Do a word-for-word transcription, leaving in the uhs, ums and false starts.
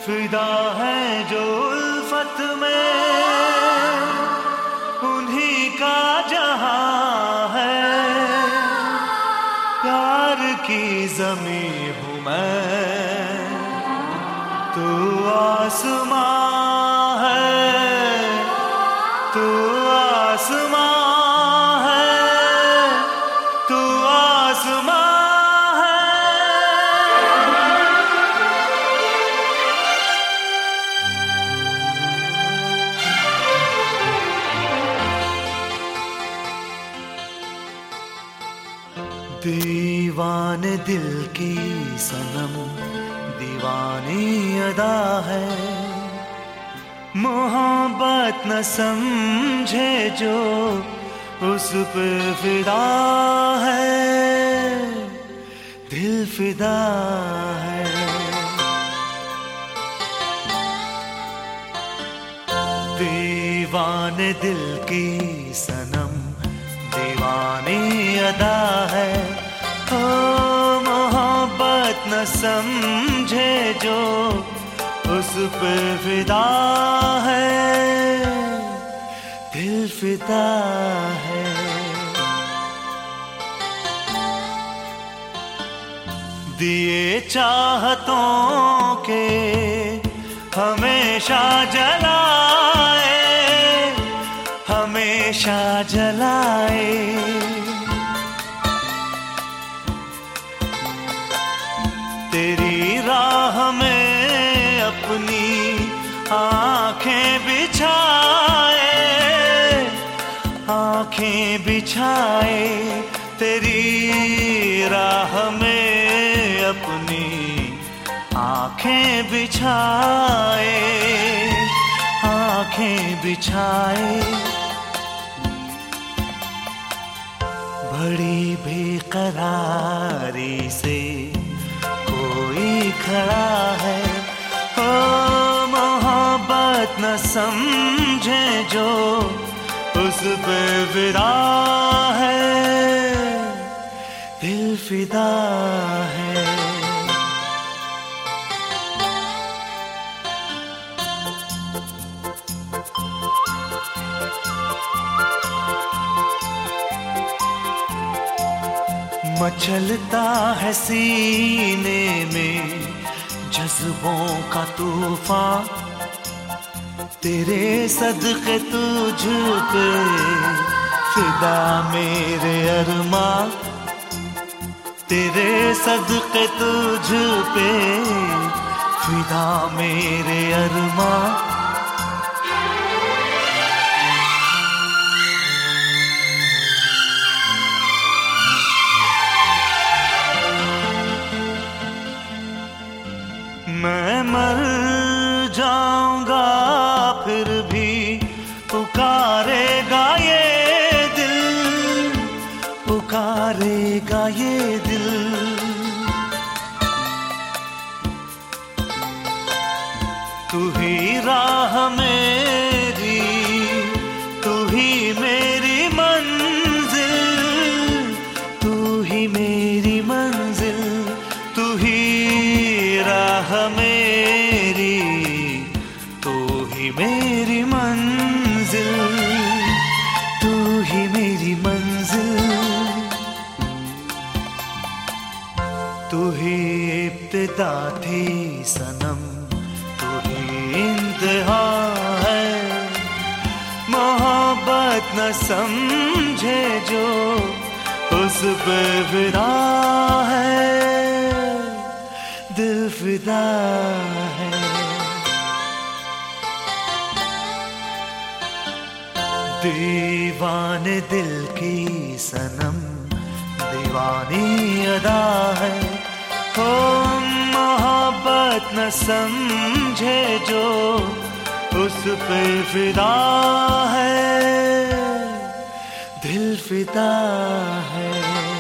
फिदा है जो उल्फत में, उन्हीं का जहां है। प्यार की ज़मीं हूँ मैं, तू आसमां है, तू आसमां है, तू आसमां है। दीवाने दिल की सनम, दीवानी अदा है। मोहब्बत न समझे जो उस पे फिदा है, दिल फिदा है। दीवाने दिल की सनम, दीवानी अदा है। ओ मोहब्बत न समझे जो उस पे फिदा है, दिल फिदा है। दिए चाहतों के हमेशा जलाए, हमेशा जलाए। तेरी राह में अपनी आंखें बिछाए, आंखें बिछाए। तेरी राह में अपनी आंखें बिछाए, आंखें बिछाए। बड़ी बेकरारी से कोई खड़ा है। ओ मोहब्बत न समझे जो उस पे फिदा है, दिल फिदा है। मचलता है सीने में जज्बों का तूफान, तेरे सदके तुझ पे फिदा मेरे अरमां। तेरे सदके तुझ पे फिदा मेरे अरमां। मैं मर जाऊंगा फिर भी पुकारेगा ये दिल, पुकारेगा ये दिल। तू ही राह मेरी, तू ही मेरी मंजिल, तू ही मेरी मंजिल। तू ही राह मेरी, तू ही मेरी मंजिल, तू ही मेरी मंजिल। तू ही इब्तिदा थी सनम, तू ही इंतहा है। मोहब्बत न समझे जो उस पे फिदा है, दिल फिदा है। दीवाने दिल की सनम, दीवानी अदा है। हो मोहब्बत न समझे जो उस पे फिदा है, दिल फिदा है।